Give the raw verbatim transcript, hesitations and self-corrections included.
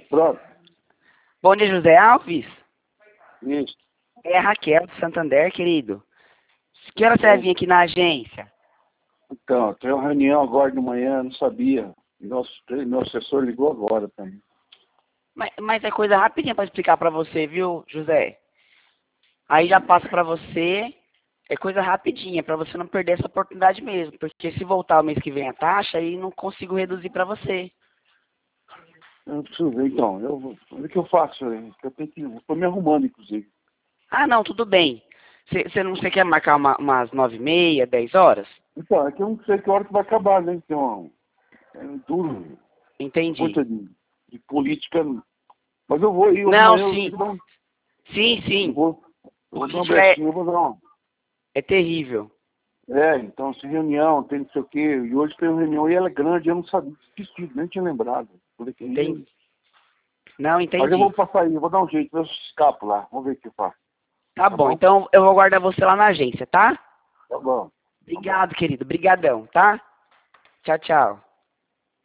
Pronto. Bom dia, José Alves. Isso. É a Raquel do Santander, querido. Que hora você vai vir aqui na agência? Então, tem uma reunião agora de manhã, não sabia. Nosso, meu assessor ligou agora também. Mas, mas é coisa rapidinha para explicar para você, viu, José? Aí já passa para você, é coisa rapidinha, para você não perder essa oportunidade mesmo. Porque se voltar o mês que vem a taxa, aí não consigo reduzir para você. Eu preciso ver, então. Eu vou, o que eu faço? Eu tenho que. Estou me arrumando, inclusive. Ah, não, tudo bem. Você não você quer marcar uma, umas nove e meia, dez horas? Então, é que eu não sei que hora que vai acabar, né? Então, é duro. Entendi. Muita de, de política. Mas eu vou ir Não, amanhã, eu sim. vou dar um. Sim, Eu sim. vou, eu vou dar uma Política é, brechinha, eu vou dar uma. é terrível. É, então, se reunião, tem não sei o quê. E hoje tem uma reunião e ela é grande, eu não sabia, esqueci, nem tinha lembrado. Falei que ia. Entendi. Não, Mas eu vou entendi. passar aí, eu vou dar um jeito, eu escapo lá. Vamos ver o que eu faço. Tá Tá bom, bom? então eu vou aguardar você lá na agência, tá? Tá bom. Obrigado, querido. Brigadão, tá? Tchau, tchau.